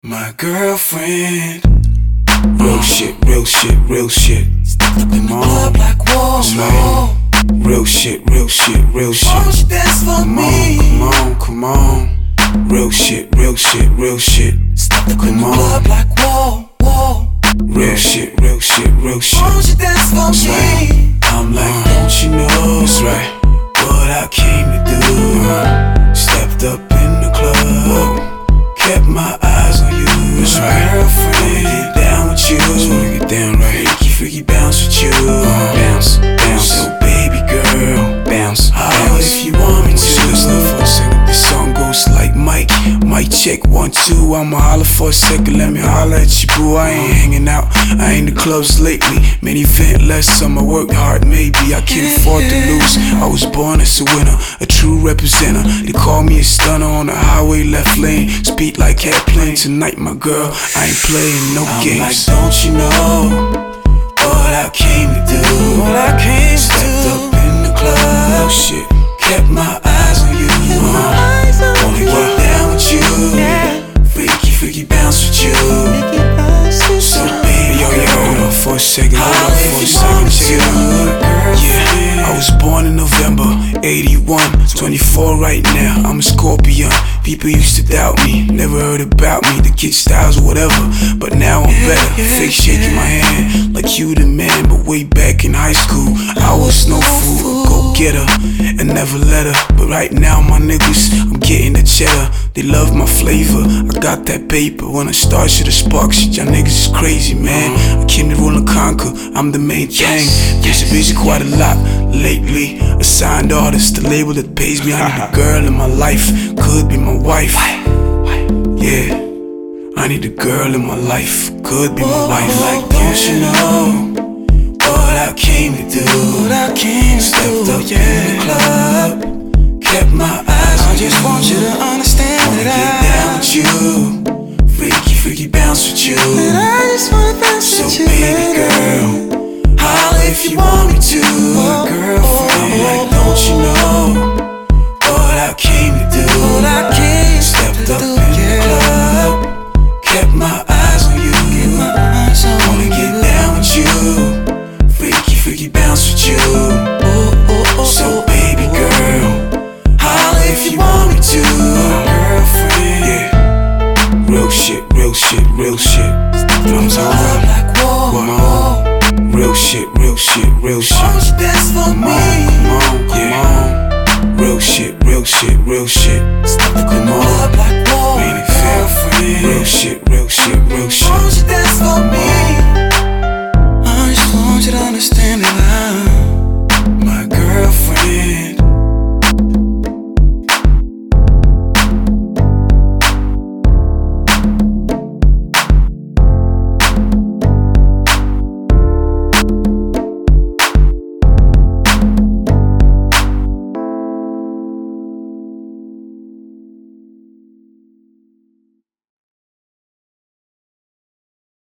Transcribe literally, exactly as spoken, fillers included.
My girlfriend. Real shit, real shit, real shit. Stepped up in the club like whoa, That's whoa. right. Real shit, real shit, real shit. Won't you dance for Come me? on, come on, come on. Real shit, real shit, real shit. Stepped up in Come the on. club like whoa, whoa. Real shit, real shit, real shit. Won't you dance for That's me? right. I'm like, don't you know? That's right. What I came to do. Uh, stepped up in the club, kept my eyes on you. That's right. Girlfriend, wanna get down with you. Just wanna get down right. Freaky, freaky bounce with you. Uh, bounce, bounce. So baby girl, bounce, holler if you want me to. Listen for a second. This song goes like Mike. Mic check one two. I'ma holler for a second. Let me holler at you, boo. I ain't hanging out. I ain't the clubs lately. Many vent less. Summer worked hard. Maybe I can't afford to lose. I was born as a winner, a true representer. They call me a stunner on the highway, left lane. Speed like airplane. Tonight, my girl, I ain't playing no I'm games. Like, don't you know what I came to do? What I came to Stepped do. up in the club. No shit. Kept my eyes on you. Uh, wanna get down with you. Yeah. Freaky, freaky bounce with you. So baby, yo, yo, hold up for a second. Hold up for a second. Check it out. Yeah, I was born in November eighty-one, twenty-four right now. I'm a Scorpion. People used to doubt me, never heard about me, the kid styles or whatever. But now I'm better. Fake shaking my hand like you the man. But way back in high school, I was no fool. Go get her and never let her. But right now, my niggas, I'm getting the cheddar. They love my flavor. I got that paper. When I start, shit a spark. Shit, y'all niggas is crazy, man. I came to rule and conquer. I'm the main thing. Busy, busy quite a lot lately. A signed artist, the label that pays me. I need a girl in my life. Could be my wife. Yeah, I need a girl in my life. Could be my wife. Like, don't you know what I came to do? What I came to Stepped do, up yeah. in the club, kept my eyes on you. I just want you to understand wanna that get down with you. Freaky, freaky bounce with you. And I just wanna bounce so with you, baby girl, holler if you want me to. Oh, girlfriend, oh, like, don't you know what I came to do? What I came Stepped to up do, in yeah. the club, kept my eyes on you. Keep my eyes on Wanna you. get down with you. Freaky, freaky bounce with you. Oh, oh, oh, So oh, baby oh, girl, holler if you want me to. Girlfriend, yeah. Real shit, real shit, real shit. I'm talking like whoa, Come whoa. on. Real shit, real shit, real shit. Won't you dance for Come me? on, come on, come on. Real shit, real shit, real shit. Stepped up in Come the on. club like whoa, Ain't it whoa. fair? Real shit, real shit, real shit. Won't you dance